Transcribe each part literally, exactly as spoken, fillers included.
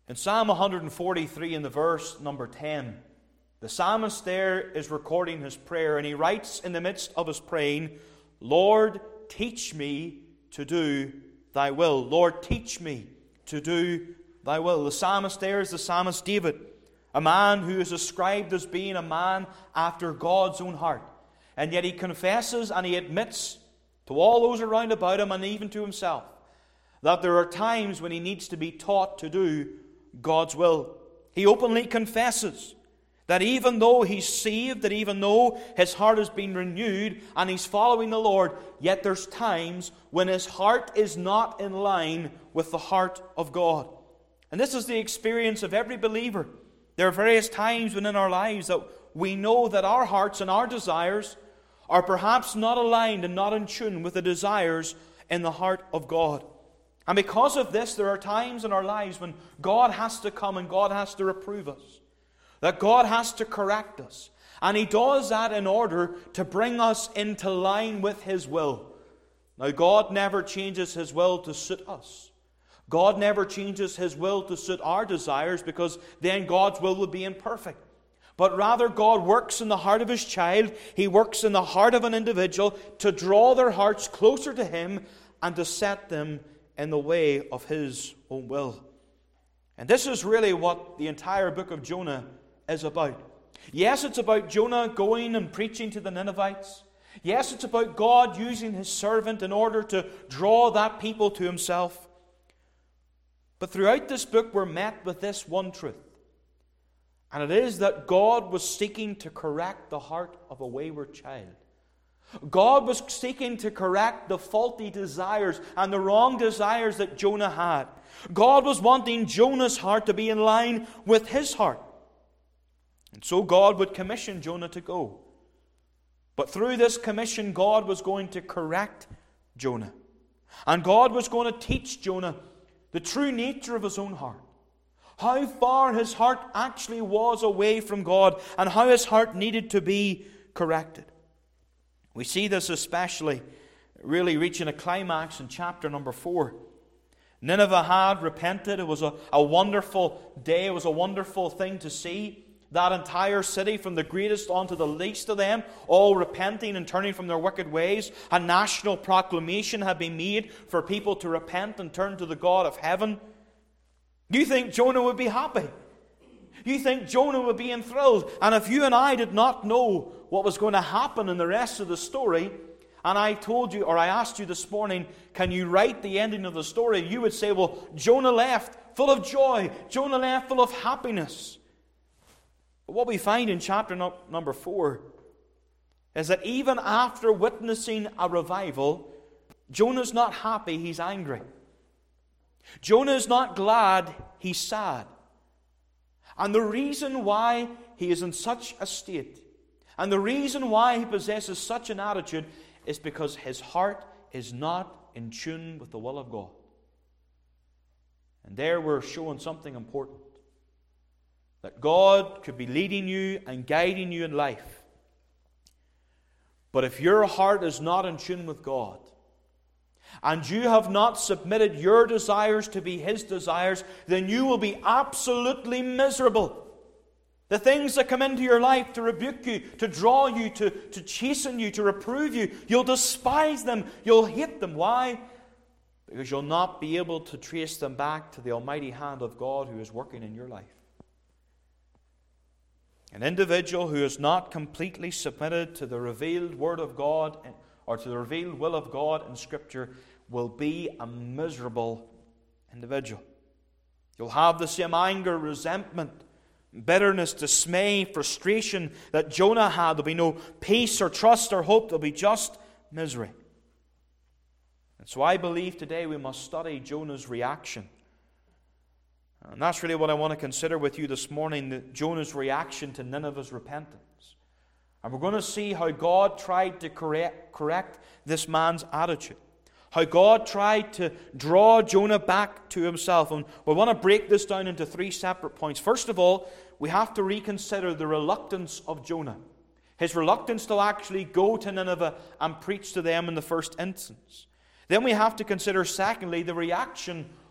In Psalm one forty-three, in the verse number ten, the psalmist there is recording his prayer, and he writes in the midst of his praying, Lord, teach me to do thy will. Lord, teach me to do thy will. The psalmist there is the psalmist David, a man who is ascribed as being a man after God's own heart. And yet he confesses and he admits to all those around about him and even to himself that there are times when he needs to be taught to do God's will. He openly confesses that even though he's saved, that even though his heart has been renewed and he's following the Lord, yet there's times when his heart is not in line with the heart of God. And this is the experience of every believer. There are various times within our lives that we know that our hearts and our desires are perhaps not aligned and not in tune with the desires in the heart of God. And because of this, there are times in our lives when God has to come and God has to reprove us. That God has to correct us. And He does that in order to bring us into line with His will. Now, God never changes His will to suit us. God never changes His will to suit our desires, because then God's will would be imperfect. But rather, God works in the heart of His child. He works in the heart of an individual to draw their hearts closer to Him and to set them in the way of His own will. And this is really what the entire book of Jonah is about. Yes, it's about Jonah going and preaching to the Ninevites. Yes, it's about God using His servant in order to draw that people to Himself. But throughout this book, we're met with this one truth. And it is that God was seeking to correct the heart of a wayward child. God was seeking to correct the faulty desires and the wrong desires that Jonah had. God was wanting Jonah's heart to be in line with His heart. And so God would commission Jonah to go. But through this commission, God was going to correct Jonah. And God was going to teach Jonah the true nature of his own heart. How far his heart actually was away from God, and how his heart needed to be corrected. We see this especially really reaching a climax in chapter number four. Nineveh had repented. It was a, a wonderful day. It was a wonderful thing to see. That entire city, from the greatest on to the least of them, all repenting and turning from their wicked ways. A national proclamation had been made for people to repent and turn to the God of heaven. You think Jonah would be happy? You think Jonah would be enthralled? And if you and I did not know what was going to happen in the rest of the story, and I told you, or I asked you this morning, can you write the ending of the story? You would say, well, Jonah left full of joy. Jonah left full of happiness. But what we find in chapter no- number four is that even after witnessing a revival, Jonah's not happy, he's angry. Jonah is not glad, he's sad. And the reason why he is in such a state, and the reason why he possesses such an attitude, is because his heart is not in tune with the will of God. And there we're showing something important. That God could be leading you and guiding you in life. But if your heart is not in tune with God, and you have not submitted your desires to be His desires, then you will be absolutely miserable. The things that come into your life to rebuke you, to draw you, to, to chasten you, to reprove you, you'll despise them, you'll hate them. Why? Because you'll not be able to trace them back to the almighty hand of God who is working in your life. An individual who is not completely submitted to the revealed Word of God, or to the revealed will of God in Scripture, will be a miserable individual. You'll have the same anger, resentment, bitterness, dismay, frustration that Jonah had. There'll be no peace or trust or hope. There'll be just misery. And so I believe today we must study Jonah's reaction. And that's really what I want to consider with you this morning, the, Jonah's reaction to Nineveh's repentance. And we're going to see how God tried to correct, correct this man's attitude. How God tried to draw Jonah back to himself. And we want to break this down into three separate points. First of all, we have to reconsider the reluctance of Jonah. His reluctance to actually go to Nineveh and preach to them in the first instance. Then we have to consider, secondly, the reaction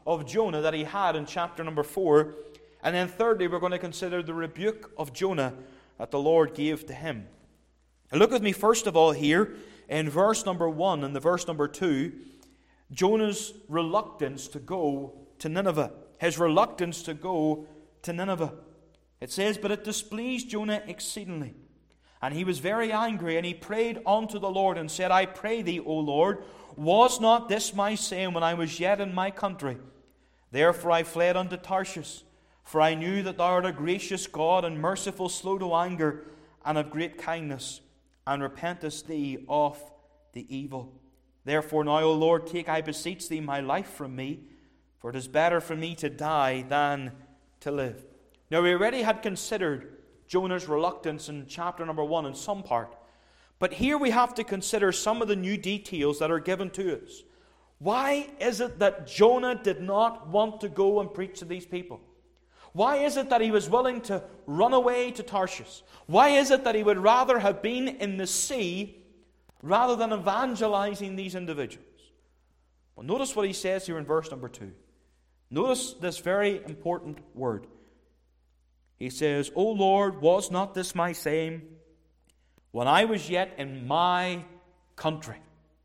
of Jonah that he had in chapter number four. And then thirdly, we're going to consider the rebuke of Jonah that the Lord gave to him. Now look with me first of all here in verse number one and the verse number two, Jonah's reluctance to go to Nineveh. His reluctance to go to Nineveh. It says, "But it displeased Jonah exceedingly, and he was very angry, and he prayed unto the Lord, and said, I pray thee, O Lord, was not this my saying when I was yet in my country? Therefore I fled unto Tarshish, for I knew that thou art a gracious God, and merciful, slow to anger, and of great kindness, and repentest thee of the evil. Therefore now, O Lord, take, I beseech thee, my life from me, for it is better for me to die than to live." Now we already had considered Jonah's reluctance in chapter number one in some part. But here we have to consider some of the new details that are given to us. Why is it that Jonah did not want to go and preach to these people? Why is it that he was willing to run away to Tarshish? Why is it that he would rather have been in the sea rather than evangelizing these individuals? Well, notice what he says here in verse number two. Notice this very important word. He says, "O Lord, was not this my saying when I was yet in my country?"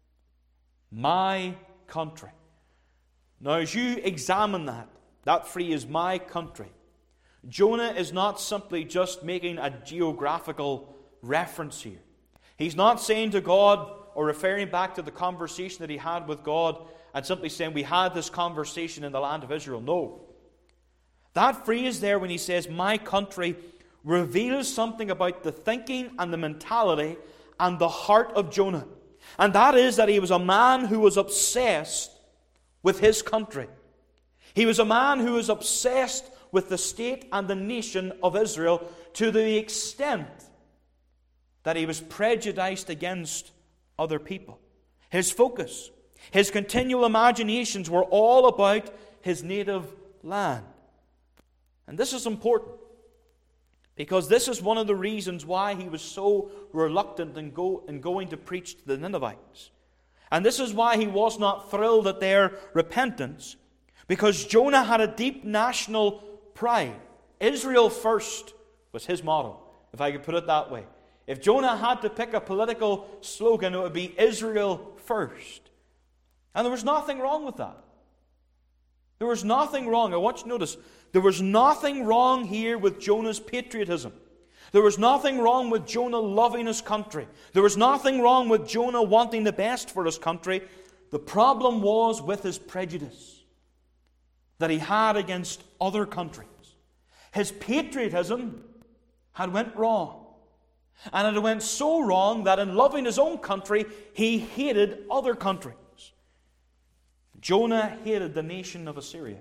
My country. Now, as you examine that, that phrase, my country, Jonah is not simply just making a geographical reference here. He's not saying to God or referring back to the conversation that he had with God and simply saying, we had this conversation in the land of Israel. No. That phrase there, when he says, my country, reveals something about the thinking and the mentality and the heart of Jonah. And that is that he was a man who was obsessed with his country. He was a man who was obsessed with the state and the nation of Israel to the extent that he was prejudiced against other people. His focus, his continual imaginations were all about his native land. And this is important, because this is one of the reasons why he was so reluctant in, go, in going to preach to the Ninevites. And this is why he was not thrilled at their repentance, because Jonah had a deep national pride. Israel first was his motto, if I could put it that way. If Jonah had to pick a political slogan, it would be Israel first. And there was nothing wrong with that. There was nothing wrong. I want you to notice, there was nothing wrong here with Jonah's patriotism. There was nothing wrong with Jonah loving his country. There was nothing wrong with Jonah wanting the best for his country. The problem was with his prejudice that he had against other countries. His patriotism had went wrong. And it went so wrong that in loving his own country, he hated other countries. Jonah hated the nation of Assyria.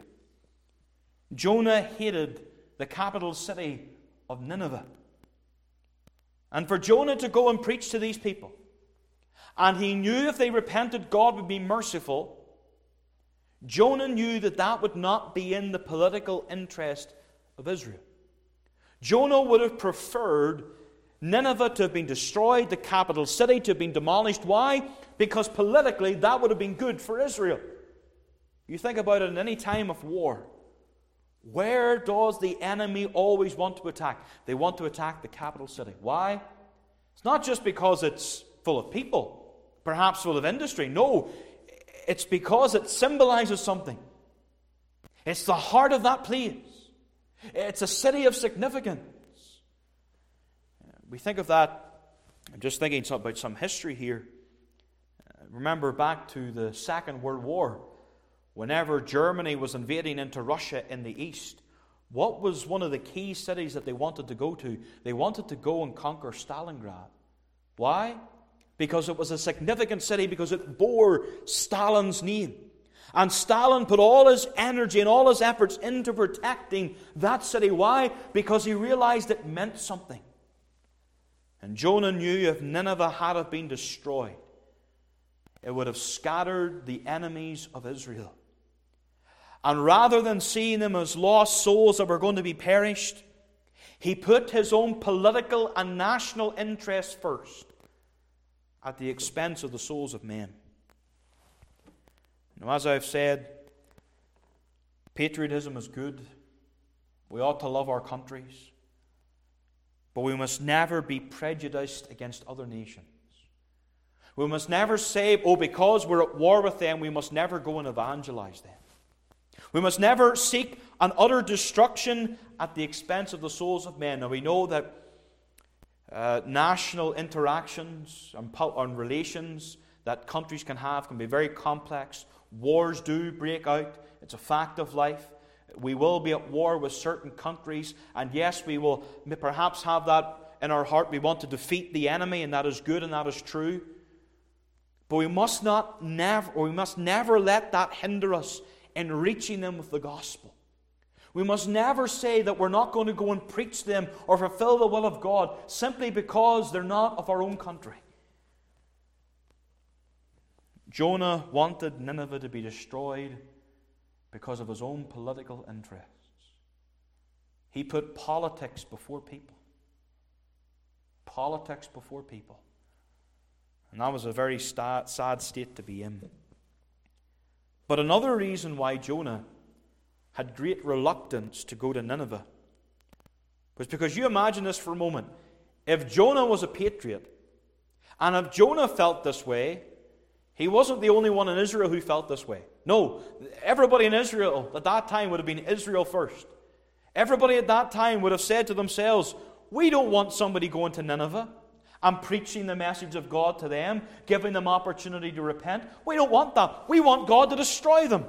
Jonah hated the capital city of Nineveh. And for Jonah to go and preach to these people, and he knew if they repented, God would be merciful, Jonah knew that that would not be in the political interest of Israel. Jonah would have preferred Nineveh to have been destroyed, the capital city to have been demolished. Why? Because politically that would have been good for Israel. You think about it in any time of war. Where does the enemy always want to attack? They want to attack the capital city. Why? It's not just because it's full of people, perhaps full of industry. No, it's because it symbolizes something. It's the heart of that place. It's a city of significance. We think of that, I'm just thinking about some history here. Remember back to the Second World War. Whenever Germany was invading into Russia in the east, what was one of the key cities that they wanted to go to? They wanted to go and conquer Stalingrad. Why? Because it was a significant city, because it bore Stalin's name. And Stalin put all his energy and all his efforts into protecting that city. Why? Because he realized it meant something. And Jonah knew if Nineveh had have been destroyed, it would have scattered the enemies of Israel. And rather than seeing them as lost souls that were going to be perished, he put his own political and national interests first at the expense of the souls of men. Now, as I've said, Patriotism is good. We ought to love our countries. But we must never be prejudiced against other nations. We must never say, oh, because we're at war with them, we must never go and evangelize them. We must never seek an utter destruction at the expense of the souls of men. Now we know that uh, national interactions and, and relations that countries can have can be very complex. Wars do break out. It's a fact of life. We will be at war with certain countries, and yes, we will perhaps have that in our heart. We want to defeat the enemy, and that is good and that is true. But we must not never, or we must never let that hinder us in reaching them with the gospel. We must never say that we're not going to go and preach them or fulfill the will of God simply because they're not of our own country. Jonah wanted Nineveh to be destroyed because of his own political interests. He put politics before people. Politics before people. And that was a very sad state to be in. But another reason why Jonah had great reluctance to go to Nineveh was because, you imagine this for a moment, if Jonah was a patriot, and if Jonah felt this way, he wasn't the only one in Israel who felt this way. No, everybody in Israel at that time would have been Israel first. Everybody at that time would have said to themselves, we don't want somebody going to Nineveh and preaching the message of God to them, giving them opportunity to repent. We don't want that. We want God to destroy them.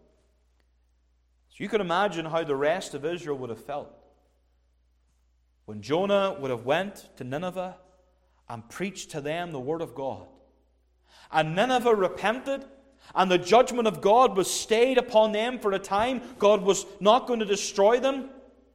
So you can imagine how the rest of Israel would have felt when Jonah would have went to Nineveh and preached to them the word of God. And Nineveh repented, and the judgment of God was stayed upon them for a time. God was not going to destroy them.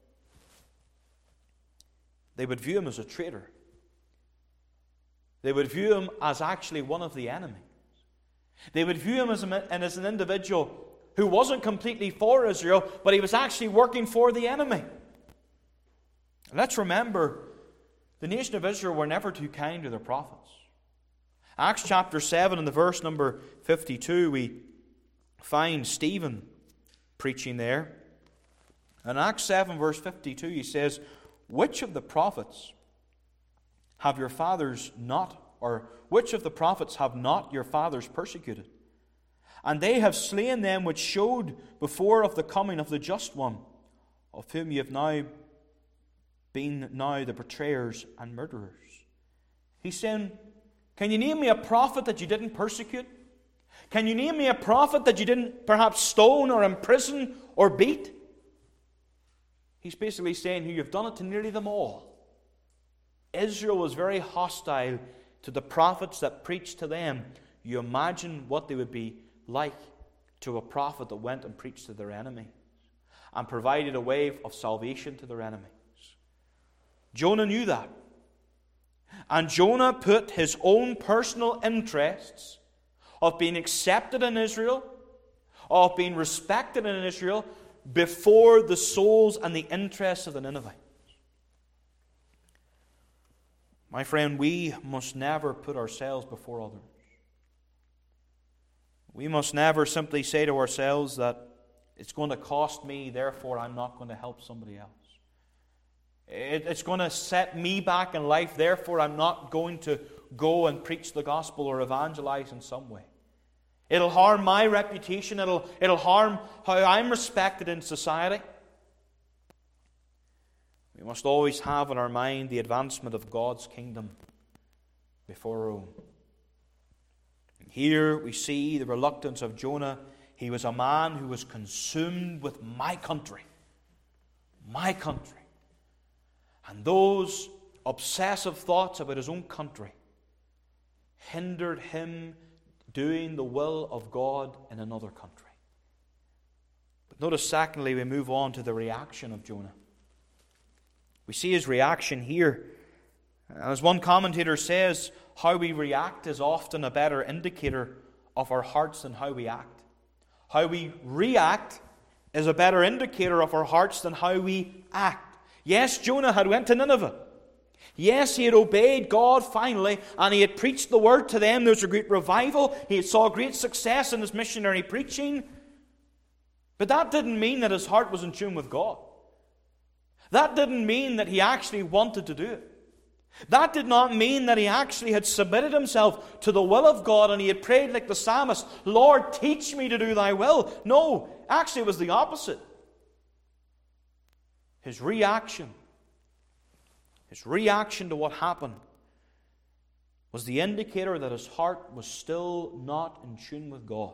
They would view him as a traitor. They would view him as actually one of the enemies. They would view him as, a, as an individual who wasn't completely for Israel, but he was actually working for the enemy. And let's remember, the nation of Israel were never too kind to their prophets. Acts chapter seven and the verse number fifty-two, we find Stephen preaching there. In Acts seven verse fifty-two, he says, which of the prophets have your fathers not, or which of the prophets have not your fathers persecuted? And they have slain them which showed before of the coming of the just one, of whom you have now been now the betrayers and murderers. He's saying, can you name me a prophet that you didn't persecute? Can you name me a prophet that you didn't perhaps stone or imprison or beat? He's basically saying, here, you've done it to nearly them all. Israel was very hostile to the prophets that preached to them. You imagine what they would be like to a prophet that went and preached to their enemies and provided a way of salvation to their enemies. Jonah knew that. And Jonah put his own personal interests of being accepted in Israel, of being respected in Israel, before the souls and the interests of the Ninevites. My friend, we must never put ourselves before others. We must never simply say to ourselves that it's going to cost me, therefore I'm not going to help somebody else. It, it's going to set me back in life, therefore I'm not going to go and preach the gospel or evangelize in some way. It'll harm my reputation. It'll, it'll harm how I'm respected in society. We must always have in our mind the advancement of God's kingdom before our own. Here we see the reluctance of Jonah. He was a man who was consumed with my country. My country. And those obsessive thoughts about his own country hindered him doing the will of God in another country. But notice, secondly, we move on to the reaction of Jonah. We see his reaction here. As one commentator says, how we react is often a better indicator of our hearts than how we act. How we react is a better indicator of our hearts than how we act. Yes, Jonah had went to Nineveh. Yes, he had obeyed God finally, and he had preached the word to them. There was a great revival. He saw great success in his missionary preaching. But that didn't mean that his heart was in tune with God. That didn't mean that he actually wanted to do it. That did not mean that he actually had submitted himself to the will of God and he had prayed like the psalmist, Lord, teach me to do thy will. No, actually it was the opposite. His reaction, his reaction to what happened was the indicator that his heart was still not in tune with God's.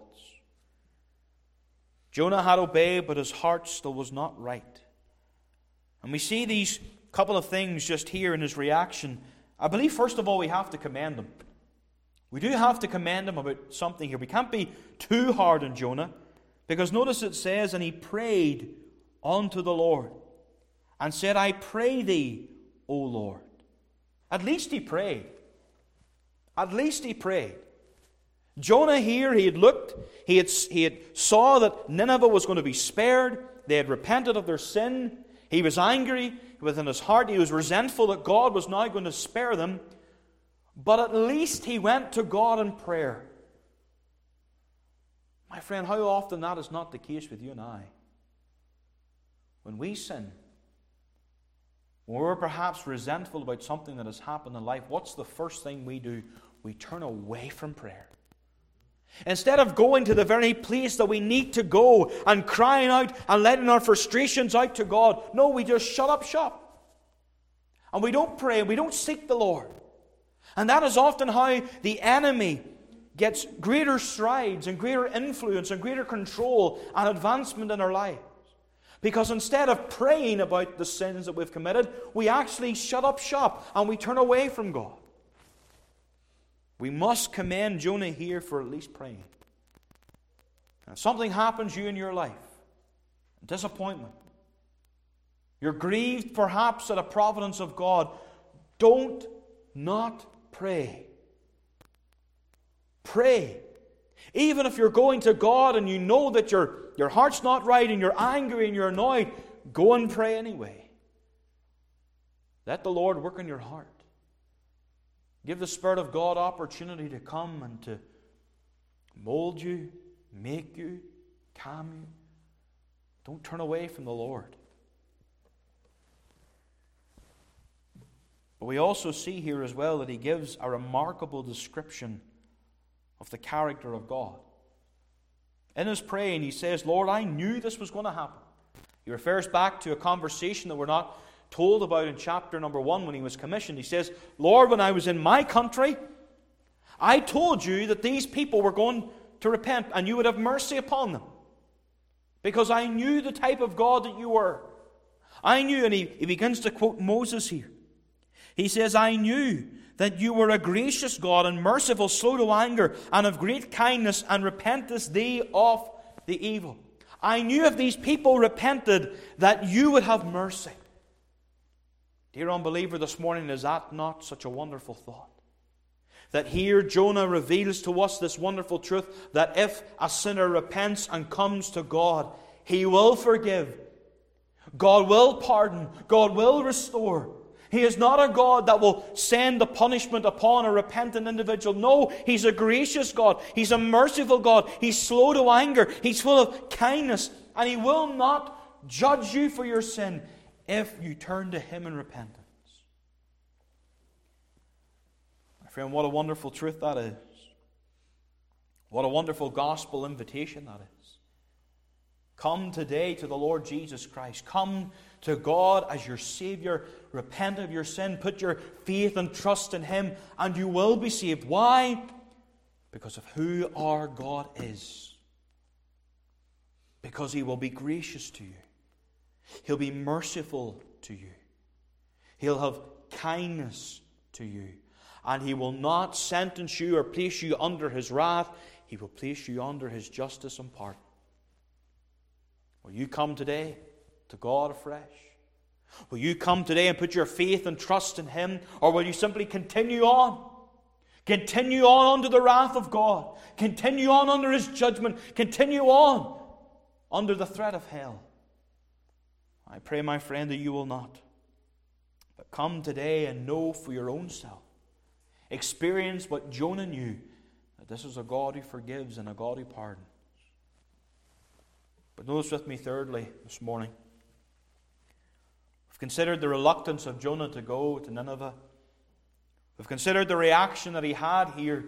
Jonah had obeyed, but his heart still was not right. And we see these couple of things just here in his reaction. I believe, first of all, we have to commend him. We do have to commend him about something here. We can't be too hard on Jonah, because notice it says, and he prayed unto the Lord, and said, I pray thee, O Lord. At least he prayed. At least he prayed. Jonah here, he had looked, he had, he had saw that Nineveh was going to be spared. They had repented of their sin. He was angry within his heart. He was resentful that God was now going to spare them. But at least he went to God in prayer. My friend, how often that is not the case with you and I? When we sin, when we're perhaps resentful about something that has happened in life, what's the first thing we do? We turn away from prayer. Instead of going to the very place that we need to go and crying out and letting our frustrations out to God, no, we just shut up shop. And we don't pray, we don't seek the Lord. And that is often how the enemy gets greater strides and greater influence and greater control and advancement in our lives. Because instead of praying about the sins that we've committed, we actually shut up shop and we turn away from God. We must commend Jonah here for at least praying. And if something happens to you in your life, disappointment, you're grieved perhaps at a providence of God, don't not pray. Pray. Even if you're going to God and you know that your, your heart's not right and you're angry and you're annoyed, go and pray anyway. Let the Lord work in your heart. Give the Spirit of God opportunity to come and to mold you, make you, calm you. Don't turn away from the Lord. But we also see here as well that he gives a remarkable description of the character of God. In his praying, he says, Lord, I knew this was going to happen. He refers back to a conversation that we're not told about in chapter number one when he was commissioned. He says, Lord, when I was in my country, I told you that these people were going to repent and you would have mercy upon them. Because I knew the type of God that you were. I knew, and he, he begins to quote Moses here. He says, I knew that you were a gracious God and merciful, slow to anger, and of great kindness, and repentest thee of the evil. I knew if these people repented that you would have mercy. Dear unbeliever, this morning, is that not such a wonderful thought? That here Jonah reveals to us this wonderful truth that if a sinner repents and comes to God, he will forgive. God will pardon. God will restore. He is not a God that will send the punishment upon a repentant individual. No, He's a gracious God. He's a merciful God. He's slow to anger. He's full of kindness. And He will not judge you for your sin if you turn to Him in repentance. My friend, what a wonderful truth that is. What a wonderful gospel invitation that is. Come today to the Lord Jesus Christ. Come to God as your Savior. Repent of your sin. Put your faith and trust in Him, and you will be saved. Why? Because of who our God is. Because He will be gracious to you. He'll be merciful to you. He'll have kindness to you. And He will not sentence you or place you under His wrath. He will place you under His justice and pardon. Will you come today to God afresh? Will you come today and put your faith and trust in Him? Or will you simply continue on? Continue on under the wrath of God. Continue on under His judgment. Continue on under the threat of hell. I pray, my friend, that you will not. But come today and know for your own self. Experience what Jonah knew, that this is a God who forgives and a God who pardons. But notice with me thirdly this morning, we've considered the reluctance of Jonah to go to Nineveh. We've considered the reaction that he had here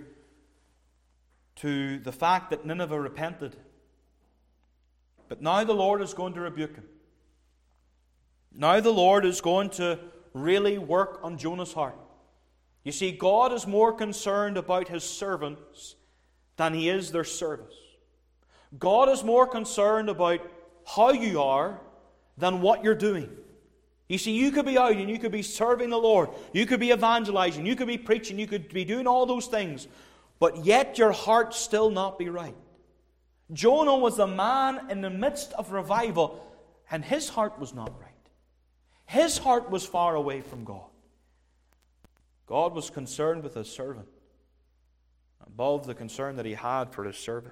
to the fact that Nineveh repented. But now the Lord is going to rebuke him. Now the Lord is going to really work on Jonah's heart. You see, God is more concerned about His servants than He is their service. God is more concerned about how you are than what you're doing. You see, you could be out and you could be serving the Lord. You could be evangelizing. You could be preaching. You could be doing all those things. But yet your heart still not be right. Jonah was a man in the midst of revival, and his heart was not right. His heart was far away from God. God was concerned with His servant, above the concern that He had for His service.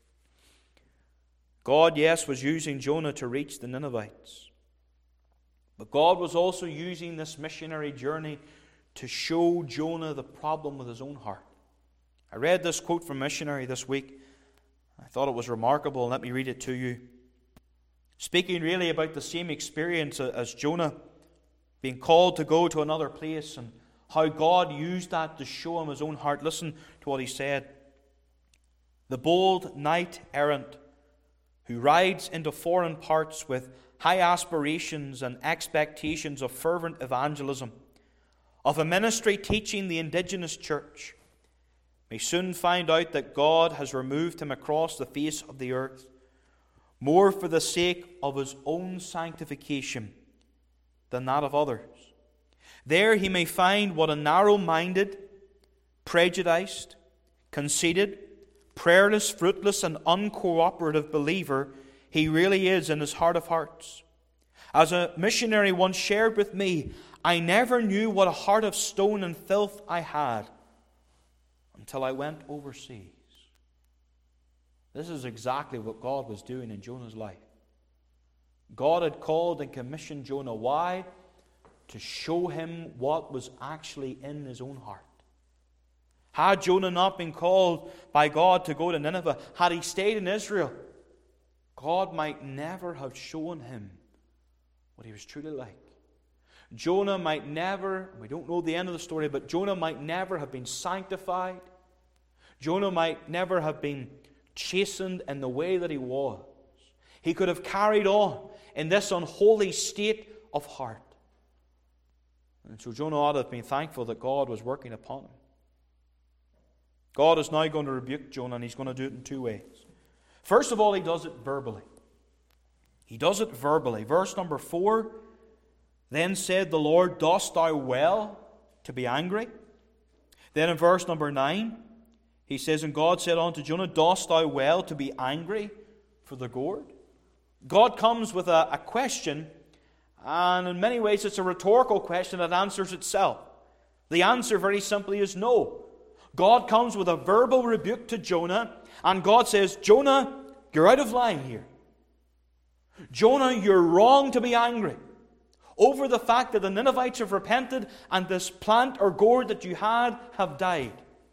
God, yes, was using Jonah to reach the Ninevites. But God was also using this missionary journey to show Jonah the problem with his own heart. I read this quote from a missionary this week. I thought it was remarkable, and let me read it to you. Speaking really about the same experience as Jonah, being called to go to another place, and how God used that to show him his own heart. Listen to what he said. The bold knight-errant who rides into foreign parts with high aspirations and expectations of fervent evangelism, of a ministry teaching the indigenous church, may soon find out that God has removed him across the face of the earth, more for the sake of his own sanctification than that of others. There he may find what a narrow-minded, prejudiced, conceited, prayerless, fruitless, and uncooperative believer he really is in his heart of hearts. As a missionary once shared with me, I never knew what a heart of stone and filth I had until I went overseas. This is exactly what God was doing in Jonah's life. God had called and commissioned Jonah. Why? To show him what was actually in his own heart. Had Jonah not been called by God to go to Nineveh, had he stayed in Israel, God might never have shown him what he was truly like. Jonah might never, we don't know the end of the story, but Jonah might never have been sanctified. Jonah might never have been chastened in the way that he was. He could have carried on in this unholy state of heart. And so Jonah ought to have been thankful that God was working upon him. God is now going to rebuke Jonah, and He's going to do it in two ways. First of all, He does it verbally. He does it verbally. Verse number four, then said the Lord, dost thou well to be angry? Then in verse number nine, he says, and God said unto Jonah, dost thou well to be angry for the gourd? God comes with a, a question, and in many ways it's a rhetorical question that answers itself. The answer very simply is no. God comes with a verbal rebuke to Jonah, and God says, Jonah, you're out of line here. Jonah, you're wrong to be angry over the fact that the Ninevites have repented and this plant or gourd that you had have died.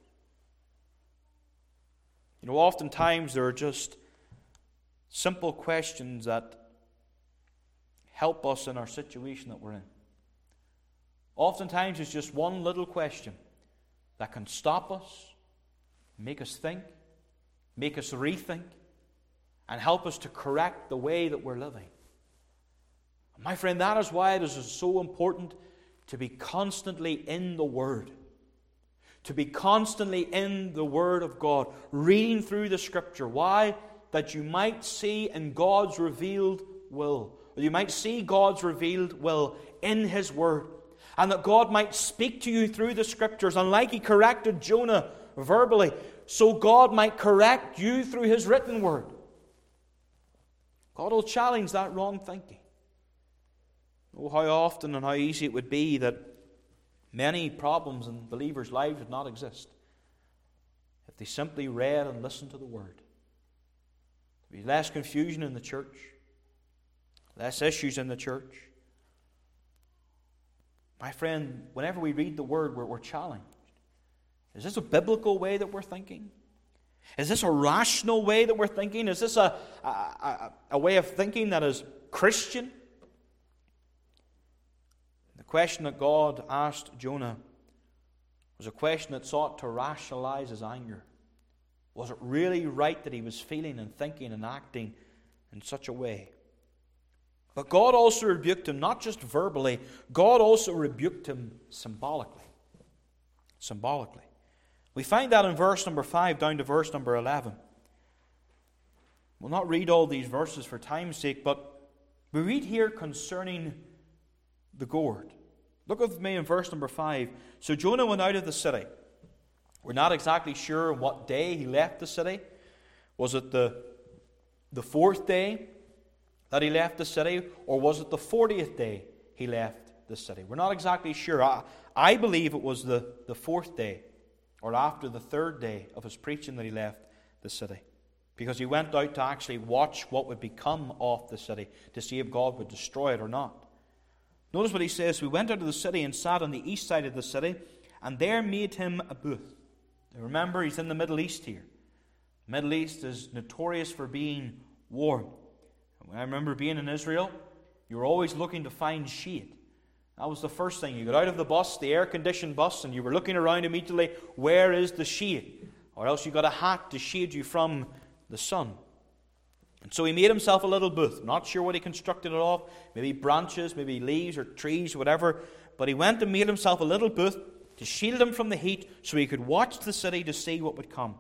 You know, oftentimes there are just simple questions that help us in our situation that we're in. Oftentimes it's just one little question that can stop us, make us think, make us rethink, and help us to correct the way that we're living. My friend, that is why it is so important to be constantly in the Word. To be constantly in the Word of God, reading through the Scripture. Why? That you might see in God's revealed will. Or you might see God's revealed will in His Word. And that God might speak to you through the Scriptures. And like He corrected Jonah verbally, so God might correct you through His written Word. God will challenge that wrong thinking. Oh, how often and how easy it would be that many problems in believers' lives would not exist if they simply read and listened to the Word. There would be less confusion in the church, less issues in the church. My friend, whenever we read the Word, we're, we're challenged. Is this a biblical way that we're thinking? Is this a rational way that we're thinking? Is this a, a, a, a way of thinking that is Christian? The question that God asked Jonah was a question that sought to rationalize his anger. Was it really right that he was feeling and thinking and acting in such a way? But God also rebuked him, not just verbally, God also rebuked him symbolically. Symbolically. We find that in verse number five down to verse number eleven. We'll not read all these verses for time's sake, but we read here concerning the gourd. Look with me in verse number five. So Jonah went out of the city. We're not exactly sure what day he left the city. Was it the, the fourth day that he left the city, or was it the fortieth day he left the city? We're not exactly sure. I, I believe it was the, the fourth day, or after the third day of his preaching, that he left the city. Because he went out to actually watch what would become of the city, to see if God would destroy it or not. Notice what he says. We went out of the city and sat on the east side of the city, and there made him a booth. Now remember, he's in the Middle East here. The Middle East is notorious for being warm. I remember being in Israel, you were always looking to find shade. That was the first thing. You got out of the bus, the air-conditioned bus, and you were looking around immediately, where is the shade? Or else you got a hat to shade you from the sun. And so he made himself a little booth. I'm not sure what he constructed it of. Maybe branches, maybe leaves or trees, whatever. But he went and made himself a little booth to shield him from the heat so he could watch the city to see what would come.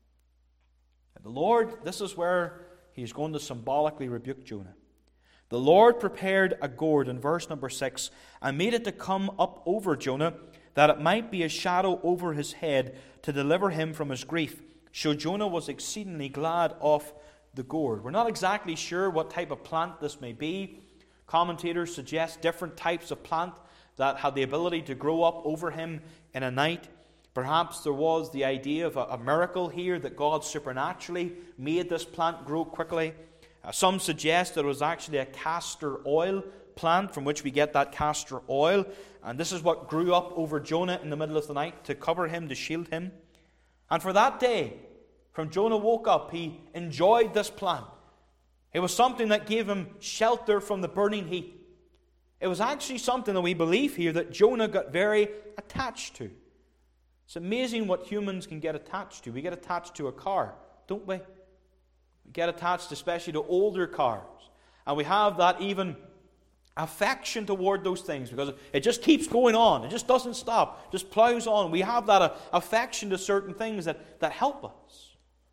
And the Lord, this is where he is going to symbolically rebuke Jonah. The Lord prepared a gourd in verse number six and made it to come up over Jonah, that it might be a shadow over his head to deliver him from his grief. So Jonah was exceedingly glad of the gourd. We're not exactly sure what type of plant this may be. Commentators suggest different types of plant that had the ability to grow up over him in a night. Perhaps there was the idea of a, a miracle here, that God supernaturally made this plant grow quickly. Uh, some suggest that it was actually a castor oil plant from which we get that castor oil. And this is what grew up over Jonah in the middle of the night to cover him, to shield him. And for that day, from Jonah woke up, he enjoyed this plant. It was something that gave him shelter from the burning heat. It was actually something that we believe here that Jonah got very attached to. It's amazing what humans can get attached to. We get attached to a car, don't we? We get attached especially to older cars. And we have that even affection toward those things because it just keeps going on. It just doesn't stop. It just plows on. We have that uh, affection to certain things that, that help us.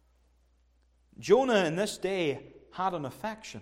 Jonah in this day had an affection.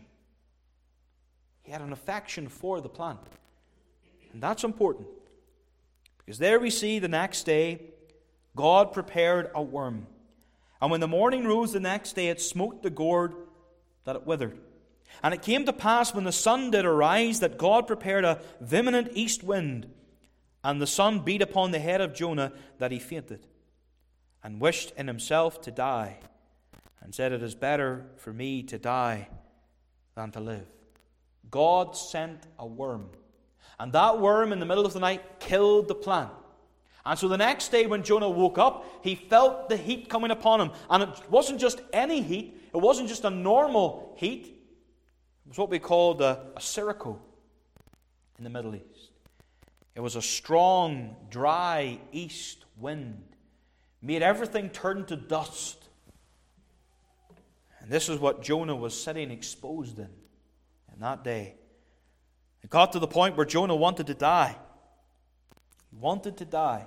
He had an affection for the plant. And that's important. Because there we see the next day, God prepared a worm. And when the morning rose the next day, it smote the gourd that it withered. And it came to pass when the sun did arise that God prepared a vehement east wind, and the sun beat upon the head of Jonah that he fainted, and wished in himself to die, and said, "It is better for me to die than to live." God sent a worm, and that worm in the middle of the night killed the plant. And so the next day when Jonah woke up, he felt the heat coming upon him. And it wasn't just any heat. It wasn't just a normal heat. It was what we called a, a sirocco in the Middle East. It was a strong, dry east wind. Made everything turn to dust. And this is what Jonah was sitting exposed in, in that day. It got to the point where Jonah wanted to die. He wanted to die.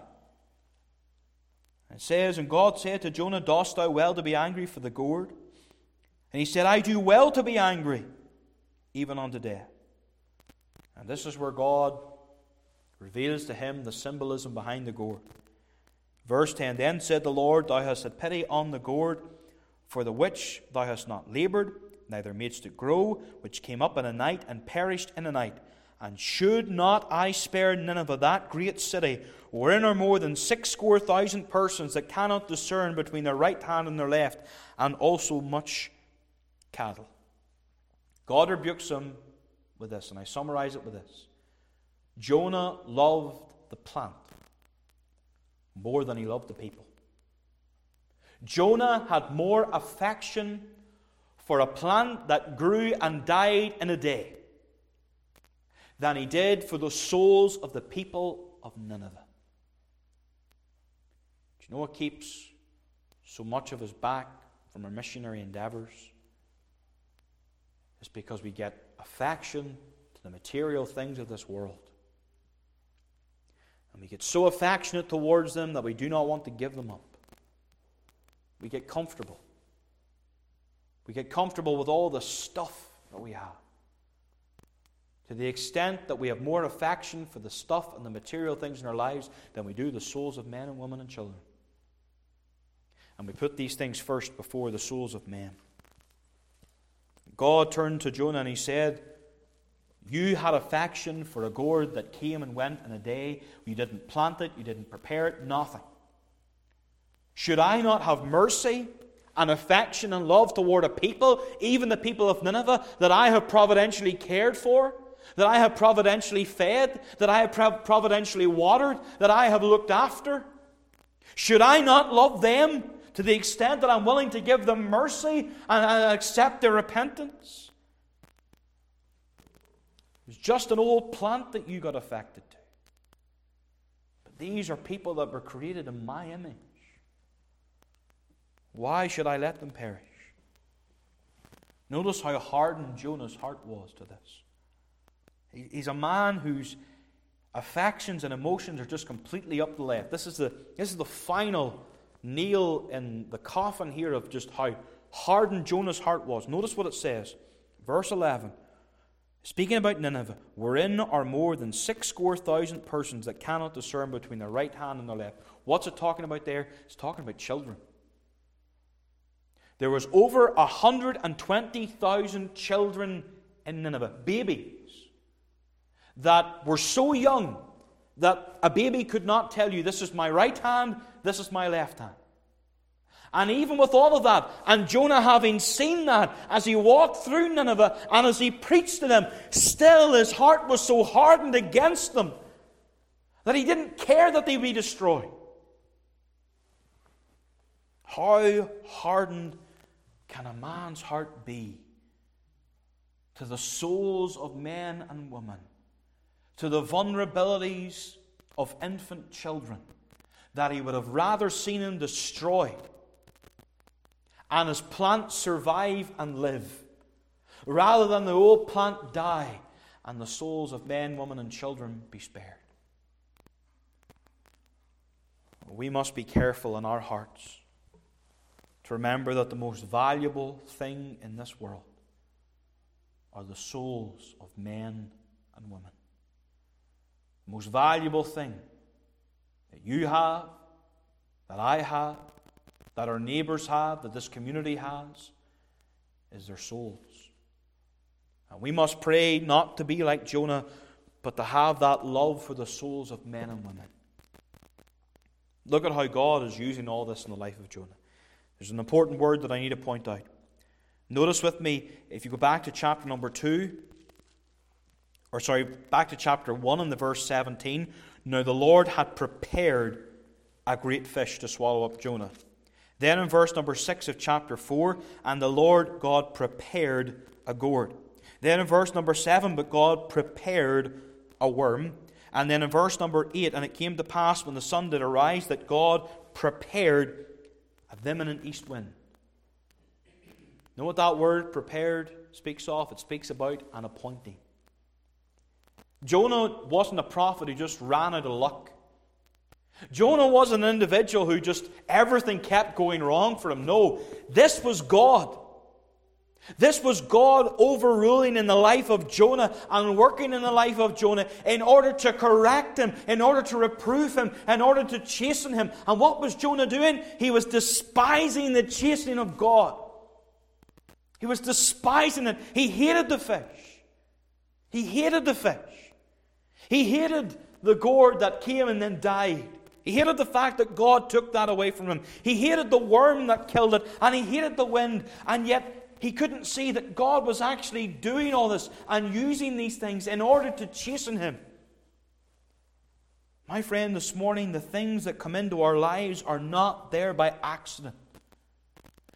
It says, "And God said to Jonah, Dost thou well to be angry for the gourd? And he said, I do well to be angry, even unto death." And this is where God reveals to him the symbolism behind the gourd. Verse ten, "Then said the Lord, Thou hast had pity on the gourd, for the which thou hast not laboured, neither madest it grow, which came up in a night, and perished in a night. And should not I spare Nineveh, that great city, wherein are more than sixscore thousand persons that cannot discern between their right hand and their left, and also much cattle?" God rebukes him with this, and I summarize it with this. Jonah loved the plant more than he loved the people. Jonah had more affection for a plant that grew and died in a day than he did for the souls of the people of Nineveh. Do you know what keeps so much of us back from our missionary endeavors? It's because we get affection to the material things of this world. And we get so affectionate towards them that we do not want to give them up. We get comfortable. We get comfortable with all the stuff that we have. To the extent that we have more affection for the stuff and the material things in our lives than we do the souls of men and women and children. And we put these things first before the souls of men. God turned to Jonah and he said, you had affection for a gourd that came and went in a day. You didn't plant it, you didn't prepare it, nothing. Should I not have mercy and affection and love toward a people, even the people of Nineveh, that I have providentially cared for, that I have providentially fed, that I have providentially watered, that I have looked after? Should I not love them to the extent that I'm willing to give them mercy and accept their repentance? It's just an old plant that you got affected to. But these are people that were created in my image. Why should I let them perish? Notice how hardened Jonah's heart was to this. He's a man whose affections and emotions are just completely up the left. This is the, this is the final nail in the coffin here of just how hardened Jonah's heart was. Notice what it says. Verse eleven. Speaking about Nineveh, wherein are more than six score thousand persons that cannot discern between their right hand and their left. What's it talking about there? It's talking about children. There was over one hundred twenty thousand children in Nineveh, babies, that were so young that a baby could not tell you, this is my right hand, this is my left hand. And even with all of that, and Jonah having seen that, as he walked through Nineveh and as he preached to them, still his heart was so hardened against them that he didn't care that they be destroyed. How hardened can a man's heart be to the souls of men and women, to the vulnerabilities of infant children, that he would have rather seen them destroyed and his plant survive and live, rather than the old plant die and the souls of men, women, and children be spared. We must be careful in our hearts to remember that the most valuable thing in this world are the souls of men and women. The most valuable thing that you have, that I have, that our neighbours have, that this community has, is their souls. And we must pray not to be like Jonah, but to have that love for the souls of men and women. Look at how God is using all this in the life of Jonah. There's an important word that I need to point out. Notice with me, if you go back to chapter number two, or sorry, back to chapter one in the verse seventeen, now the Lord had prepared a great fish to swallow up Jonah. Then in verse number six of chapter four, and the Lord God prepared a gourd. Then in verse number seven, but God prepared a worm. And then in verse number eight, and it came to pass when the sun did arise that God prepared a vehement east wind. Know what that word prepared speaks of? It speaks about an appointing. Jonah wasn't a prophet who just ran out of luck. Jonah was an individual who just everything kept going wrong for him. No, this was God. This was God overruling in the life of Jonah and working in the life of Jonah in order to correct him, in order to reprove him, in order to chasten him. And what was Jonah doing? He was despising the chastening of God. He was despising it. He hated the fish. He hated the fish. He hated the gourd that came and then died. He hated the fact that God took that away from him. He hated the worm that killed it, and he hated the wind, and yet he couldn't see that God was actually doing all this and using these things in order to chasten him. My friend, this morning, the things that come into our lives are not there by accident.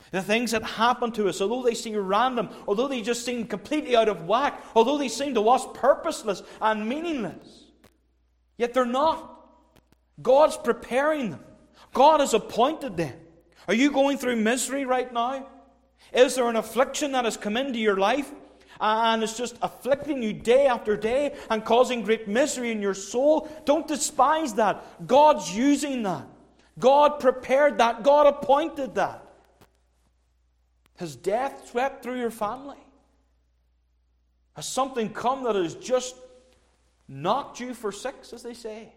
The things that happen to us, although they seem random, although they just seem completely out of whack, although they seem to us purposeless and meaningless, yet they're not. God's preparing them. God has appointed them. Are you going through misery right now? Is there an affliction that has come into your life and it's just afflicting you day after day and causing great misery in your soul? Don't despise that. God's using that. God prepared that. God appointed that. Has death swept through your family? Has something come that has just knocked you for six, as they say?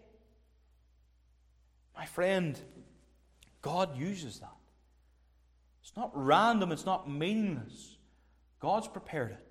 My friend, God uses that. It's not random, it's not meaningless. God's prepared it.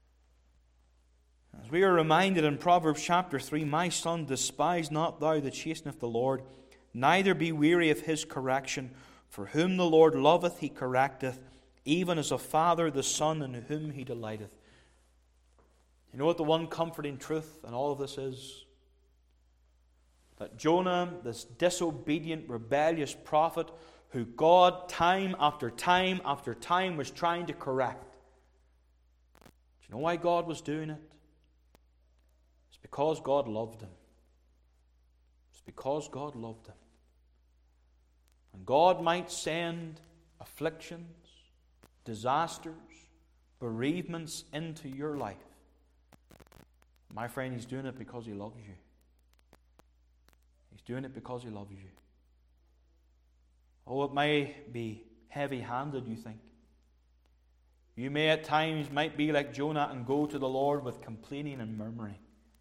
As we are reminded in Proverbs chapter three, my son, despise not thou the chastening of the Lord, neither be weary of his correction. For whom the Lord loveth, he correcteth, even as a father the son in whom he delighteth. You know what the one comforting truth in all of this is? That Jonah, this disobedient, rebellious prophet, who God time after time after time was trying to correct. Do you know why God was doing it? It's because God loved him. It's because God loved him. And God might send afflictions, disasters, bereavements into your life. My friend, He's doing it because He loves you. He's doing it because He loves you. Oh, it may be heavy-handed, you think. You may at times might be like Jonah and go to the Lord with complaining and murmuring.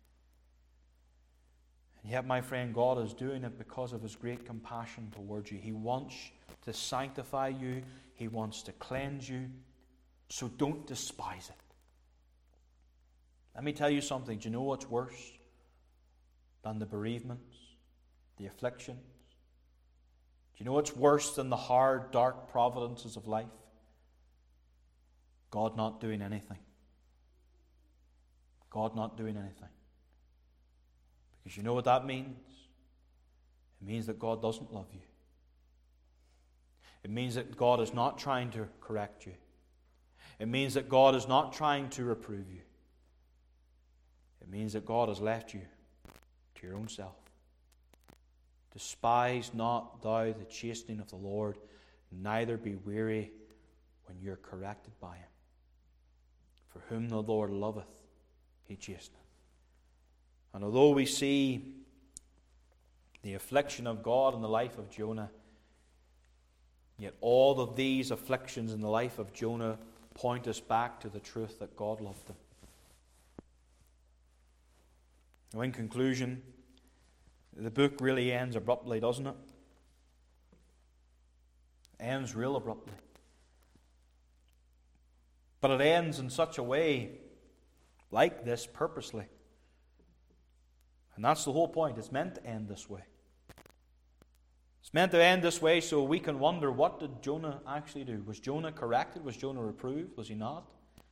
And yet, my friend, God is doing it because of His great compassion towards you. He wants to sanctify you. He wants to cleanse you. So don't despise it. Let me tell you something. Do you know what's worse than the bereavements, the afflictions? Do you know what's worse than the hard, dark providences of life? God not doing anything. God not doing anything. Because you know what that means? It means that God doesn't love you. It means that God is not trying to correct you. It means that God is not trying to reprove you. It means that God has left you to your own self. Despise not thou the chastening of the Lord, neither be weary when you are corrected by Him. For whom the Lord loveth, He chasteneth. And although we see the affliction of God in the life of Jonah, yet all of these afflictions in the life of Jonah point us back to the truth that God loved him. Now, in conclusion, the book really ends abruptly, doesn't it? It ends real abruptly. But it ends in such a way like this purposely. And that's the whole point. It's meant to end this way. It's meant to end this way so we can wonder, what did Jonah actually do? Was Jonah corrected? Was Jonah reproved? Was he not?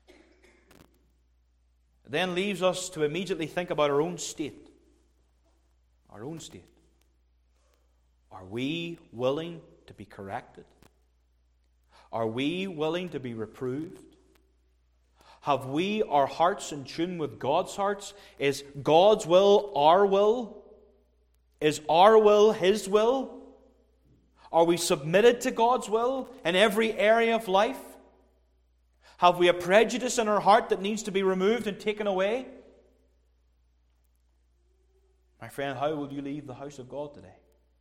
It then leaves us to immediately think about our own state. Our own state. Are we willing to be corrected? Are we willing to be reproved? Have we our hearts in tune with God's hearts? Is God's will our will? Is our will His will? Are we submitted to God's will in every area of life? Have we a prejudice in our heart that needs to be removed and taken away? My friend, how will you leave the house of God today?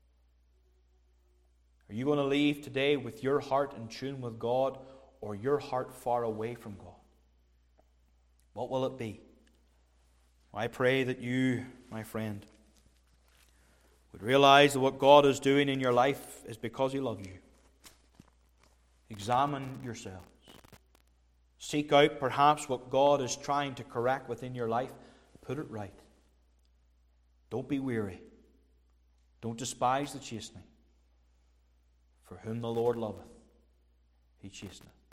Are you going to leave today with your heart in tune with God, or your heart far away from God? What will it be? I pray that you, my friend, would realize that what God is doing in your life is because He loves you. Examine yourselves. Seek out perhaps what God is trying to correct within your life. Put it right. Don't be weary. Don't despise the chastening. For whom the Lord loveth, He chasteneth.